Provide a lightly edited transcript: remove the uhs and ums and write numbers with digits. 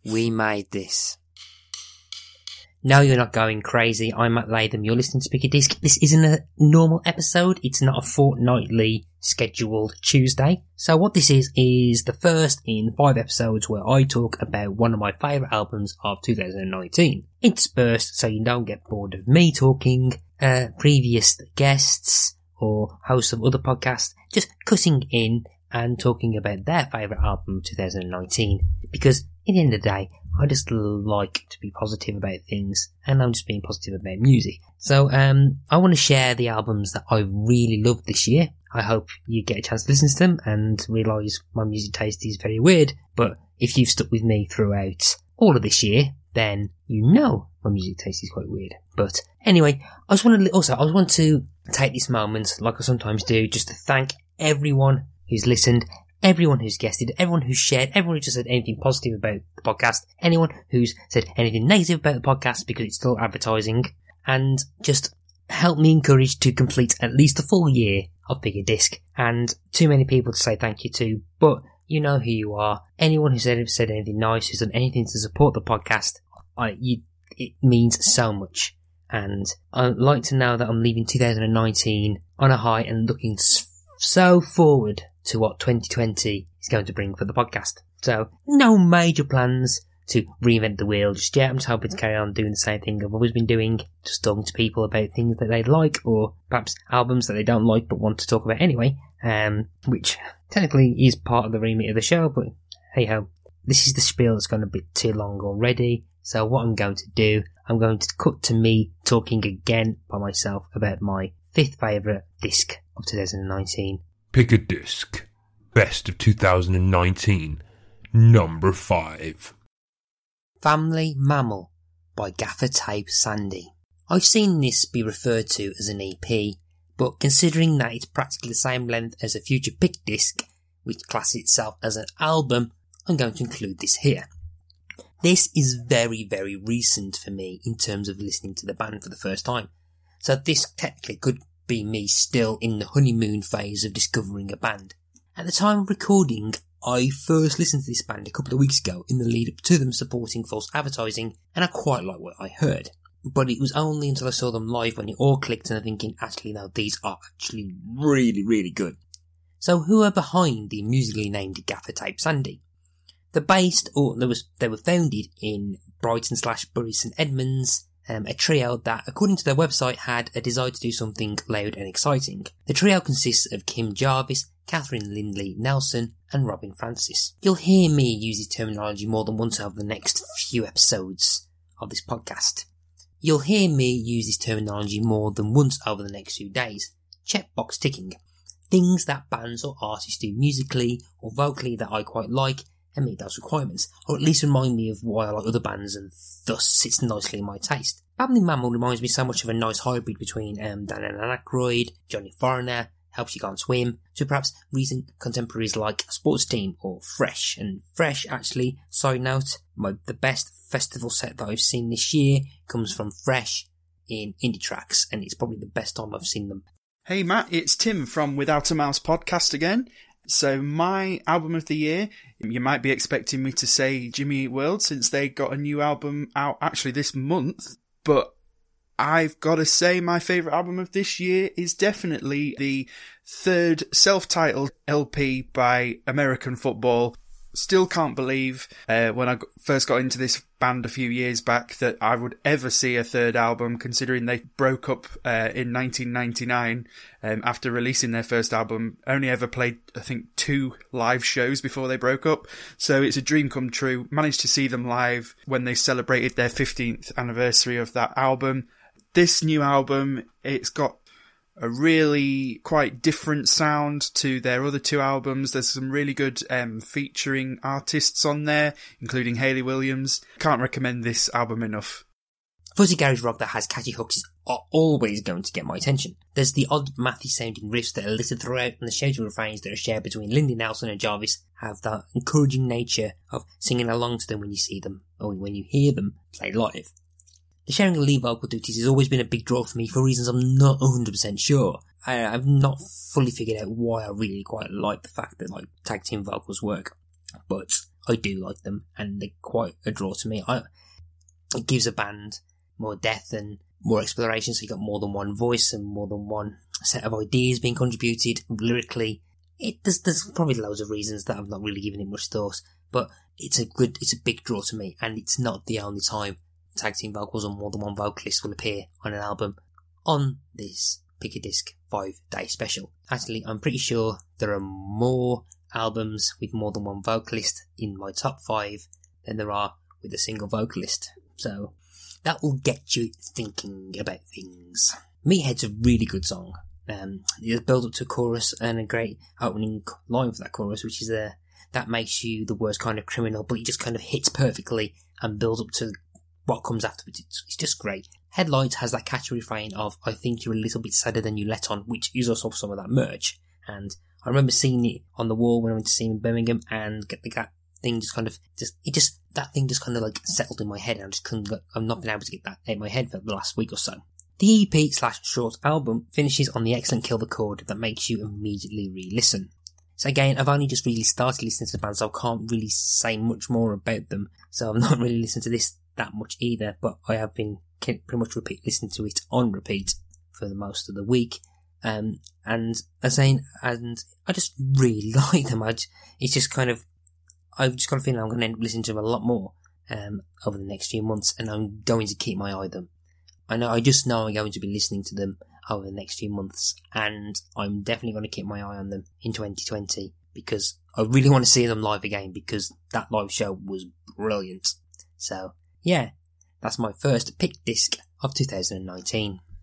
We made this. No, you're not going crazy. I'm Matt Latham. You're listening to Speak a Disc. This isn't a normal episode. It's not a fortnightly scheduled Tuesday. So what this is the first in 5 episodes where I talk about one of my favourite albums of 2019. Interspersed so you don't get bored of me talking, previous guests or hosts of other podcasts just cutting in and talking about their favourite album of 2019. Because at the end of the day, I just like to be positive about things, and I'm just being positive about music. So, I want to share the albums that I really loved this year. I hope you get a chance to listen to them and realise my music taste is very weird, but if you've stuck with me throughout all of this year, then you know my music taste is quite weird. But anyway, I want to take this moment, like I sometimes do, just to thank everyone who's listened, everyone who's guested, everyone who's shared, everyone who just said anything positive about the podcast, anyone who's said anything negative about the podcast because it's still advertising, and just help me encourage to complete at least a full year of Pick a Disc. And too many people to say thank you to, but you know who you are. Anyone who said anything nice, who's done anything to support the podcast, it means so much. And I'd like to know that I'm leaving 2019 on a high and looking so forward to what 2020 is going to bring for the podcast. So, no major plans to reinvent the wheel just yet. I'm just hoping to carry on doing the same thing I've always been doing, just talking to people about things that they like, or perhaps albums that they don't like but want to talk about anyway, which technically is part of the remit of the show, but hey ho. This is the spiel that's gone a bit too long already, so what I'm going to do, I'm going to cut to me talking again by myself about my 5th favourite disc of 2019. Pick a Disc. Best of 2019. Number 5. Family Mammal by Gaffer Tape Sandy. I've seen this be referred to as an EP, but considering that it's practically the same length as a future Pick Disc, which classes itself as an album, I'm going to include this here. This is very, very recent for me in terms of listening to the band for the first time. So this technically could be me still in the honeymoon phase of discovering a band. At the time of recording, I first listened to this band a couple of weeks ago in the lead up to them supporting false advertising, and I quite like what I heard. But it was only until I saw them live when it all clicked and I'm thinking, actually no, these are actually really, really good. So who are behind the musically named Gaffer Tape Sandy? They were founded in Brighton/Bury St Edmunds, a trio that, according to their website, had a desire to do something loud and exciting. The trio consists of Kim Jarvis, Catherine Lindley Nelson, and Robin Francis. You'll hear me use this terminology more than once over the next few episodes of this podcast. You'll hear me use this terminology more than once over the next few days. Checkbox ticking. Things that bands or artists do musically or vocally that I quite like and meet those requirements, or at least remind me of why I like other bands and thus sits nicely in my taste. Family Mammal reminds me so much of a nice hybrid between Dan Aykroyd, Johnny Foreigner, Helps You Go and Swim, to perhaps recent contemporaries like Sports Team or Fresh. And Fresh, actually, side note, the best festival set that I've seen this year comes from Fresh in Indie Tracks, and it's probably the best time I've seen them. Hey Matt, it's Tim from Without a Mouse podcast again. So my album of the year, you might be expecting me to say Jimmy Eat World since they got a new album out actually this month, but I've got to say my favourite album of this year is definitely the 3rd self-titled LP by American Football. Still can't believe when I first got into this band a few years back that I would ever see a 3rd album, considering they broke up in 1999 after releasing their first album. Only ever played, I think, 2 live shows before they broke up. So it's a dream come true. Managed to see them live when they celebrated their 15th anniversary of that album. This new album, it's got a really quite different sound to their other 2 albums. There's some really good featuring artists on there, including Hayley Williams. Can't recommend this album enough. Fuzzy garage rock that has catchy hooks is always going to get my attention. There's the odd mathy sounding riffs that are littered throughout, and the shouty refrains that are shared between Lindy Nelson and Jarvis have that encouraging nature of singing along to them when you see them, or when you hear them play live. The sharing of lead vocal duties has always been a big draw for me for reasons I'm not 100% sure. I've not fully figured out why I really quite like the fact that tag team vocals work. But I do like them, and they're quite a draw to me. It gives a band more depth and more exploration, so you got more than one voice and more than one set of ideas being contributed lyrically. There's probably loads of reasons that I've not really given it much thought, but it's a big draw to me, and it's not the only time tag team vocals or more than one vocalist will appear on an album on this Pick a Disc 5-day special. Actually, I'm pretty sure there are more albums with more than one vocalist in my top 5 than there are with a single vocalist. So that will get you thinking about things. Meathead's a really good song. There's a build up to a chorus and a great opening line for that chorus, which is that makes you the worst kind of criminal, but it just kind of hits perfectly and builds up to what comes afterwards. It's just great. Headlights has that catchy refrain of "I think you're a little bit sadder than you let on," which is also some of that merch. And I remember seeing it on the wall when I went to see him in Birmingham, and that thing just kind of like settled in my head, and I've not been able to get that out of my head for the last week or so. The EP/short album finishes on the excellent Kill the Chord that makes you immediately re-listen. So again, I've only just really started listening to the band, so I can't really say much more about them. So I've not really listened to this that much either, but I have been pretty much listening to it on repeat for the most of the week. And I just really like them. It's just kind of, I've just got a feeling I'm going to end up listening to them a lot more over the next few months, and I'm going to keep my eye on them. I just know I'm going to be listening to them over the next few months, and I'm definitely going to keep my eye on them in 2020, because I really want to see them live again, because that live show was brilliant. So, yeah, that's my first pick disc of 2019.